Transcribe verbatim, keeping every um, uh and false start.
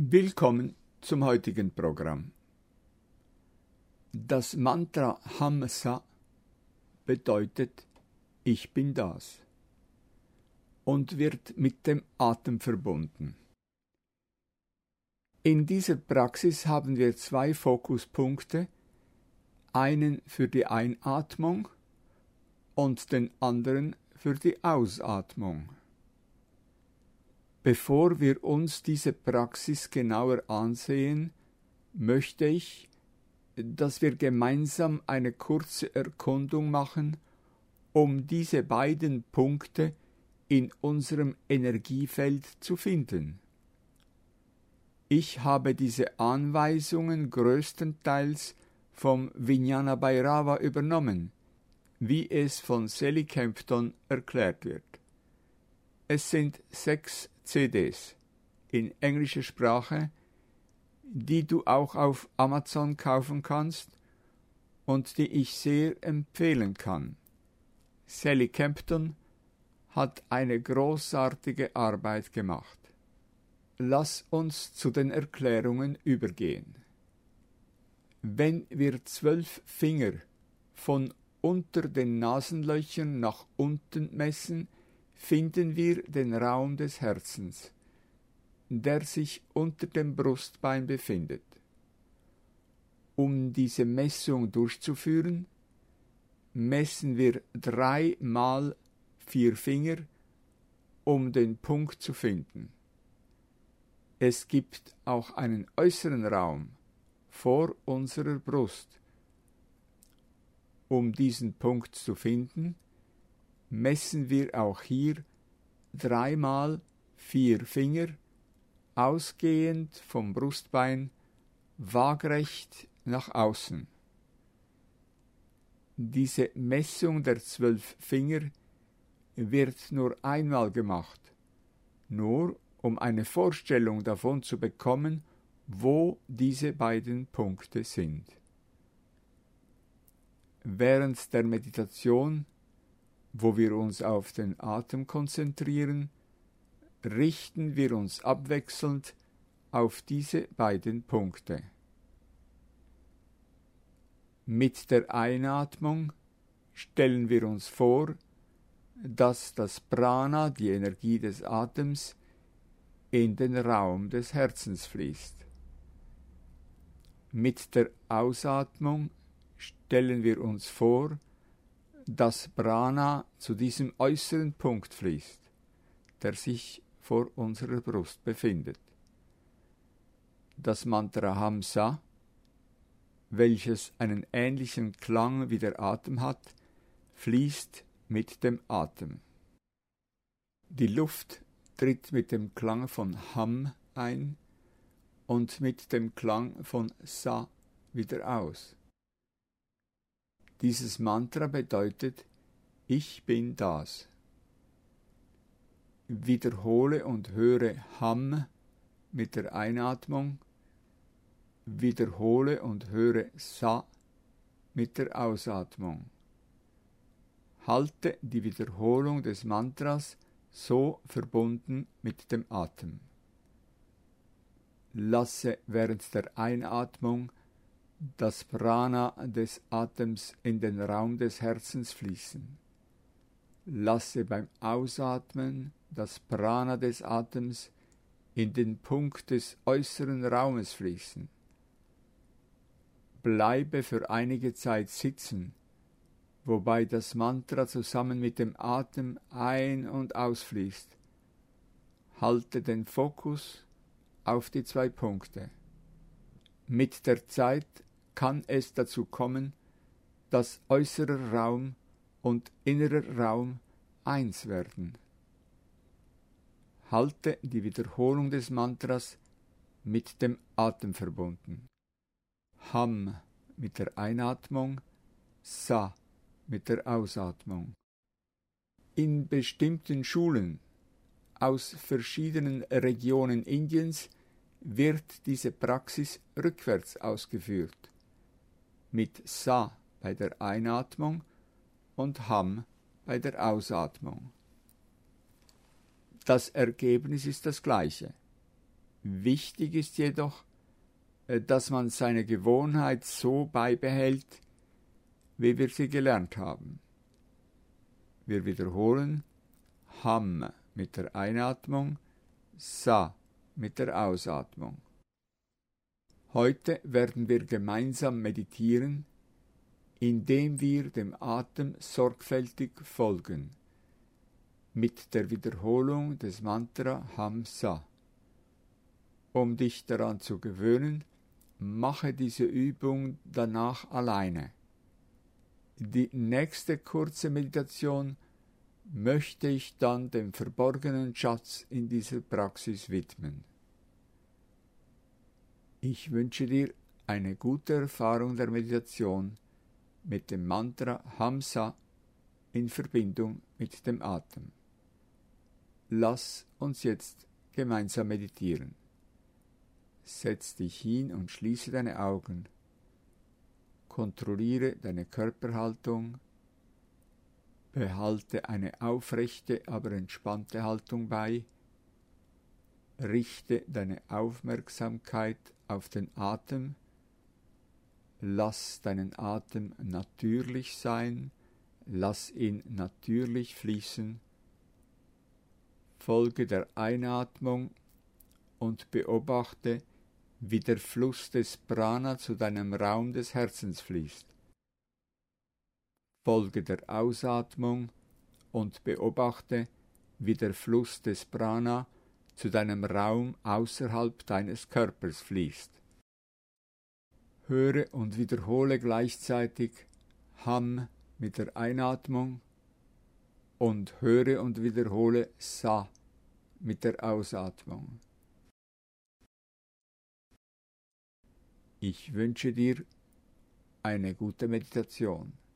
Willkommen zum heutigen Programm. Das Mantra Ham-Sa bedeutet Ich bin das und wird mit dem Atem verbunden. In dieser Praxis haben wir zwei Fokuspunkte, einen für die Einatmung und den anderen für die Ausatmung. Bevor wir uns diese Praxis genauer ansehen, möchte ich, dass wir gemeinsam eine kurze Erkundung machen, um diese beiden Punkte in unserem Energiefeld zu finden. Ich habe diese Anweisungen größtenteils vom Vijnana Bhairava übernommen, wie es von Sally Kempton erklärt wird. Es sind sechs C Ds in englischer Sprache, die du auch auf Amazon kaufen kannst und die ich sehr empfehlen kann. Sally Kempton hat eine großartige Arbeit gemacht. Lass uns zu den Erklärungen übergehen. Wenn wir zwölf Finger von unter den Nasenlöchern nach unten messen, finden wir den Raum des Herzens, der sich unter dem Brustbein befindet. Um diese Messung durchzuführen, messen wir dreimal vier Finger, um den Punkt zu finden. Es gibt auch einen äußeren Raum vor unserer Brust. Um diesen Punkt zu finden, messen wir auch hier dreimal vier Finger, ausgehend vom Brustbein, waagrecht nach außen. Diese Messung der zwölf Finger wird nur einmal gemacht, nur um eine Vorstellung davon zu bekommen, wo diese beiden Punkte sind. Während der Meditation, wo wir uns auf den Atem konzentrieren, richten wir uns abwechselnd auf diese beiden Punkte. Mit der Einatmung stellen wir uns vor, dass das Prana, die Energie des Atems, in den Raum des Herzens fließt. Mit der Ausatmung stellen wir uns vor, dass Prana zu diesem äußeren Punkt fließt, der sich vor unserer Brust befindet. Das Mantra Ham-Sa, welches einen ähnlichen Klang wie der Atem hat, fließt mit dem Atem. Die Luft tritt mit dem Klang von Ham ein und mit dem Klang von Sa wieder aus. Dieses Mantra bedeutet, ich bin das. Wiederhole und höre Ham mit der Einatmung, wiederhole und höre Sa mit der Ausatmung. Halte die Wiederholung des Mantras so verbunden mit dem Atem. Lasse während der Einatmung das Prana des Atems in den Raum des Herzens fließen. Lasse beim Ausatmen das Prana des Atems in den Punkt des äußeren Raumes fließen. Bleibe für einige Zeit sitzen, wobei das Mantra zusammen mit dem Atem ein- und ausfließt. Halte den Fokus auf die zwei Punkte. Mit der Zeit kann es dazu kommen, dass äußerer Raum und innerer Raum eins werden. Halte die Wiederholung des Mantras mit dem Atem verbunden. Ham mit der Einatmung, Sa mit der Ausatmung. In bestimmten Schulen aus verschiedenen Regionen Indiens wird diese Praxis rückwärts ausgeführt, mit Sa bei der Einatmung und Ham bei der Ausatmung. Das Ergebnis ist das gleiche. Wichtig ist jedoch, dass man seine Gewohnheit so beibehält, wie wir sie gelernt haben. Wir wiederholen Ham mit der Einatmung, Sa mit der Ausatmung. Heute werden wir gemeinsam meditieren, indem wir dem Atem sorgfältig folgen, mit der Wiederholung des Mantra Ham Sa. Um dich daran zu gewöhnen, mache diese Übung danach alleine. Die nächste kurze Meditation möchte ich dann dem verborgenen Schatz in dieser Praxis widmen. Ich wünsche dir eine gute Erfahrung der Meditation mit dem Mantra Ham Sa in Verbindung mit dem Atem. Lass uns jetzt gemeinsam meditieren. Setz dich hin und schließe deine Augen. Kontrolliere deine Körperhaltung. Behalte eine aufrechte, aber entspannte Haltung bei. Richte deine Aufmerksamkeit auf den Atem. Lass deinen Atem natürlich sein. Lass ihn natürlich fließen. Folge der Einatmung und beobachte, wie der Fluss des Prana zu deinem Raum des Herzens fließt. Folge der Ausatmung und beobachte, wie der Fluss des Prana zu deinem Raum außerhalb deines Körpers fließt. Höre und wiederhole gleichzeitig Ham mit der Einatmung und höre und wiederhole Sa mit der Ausatmung. Ich wünsche dir eine gute Meditation.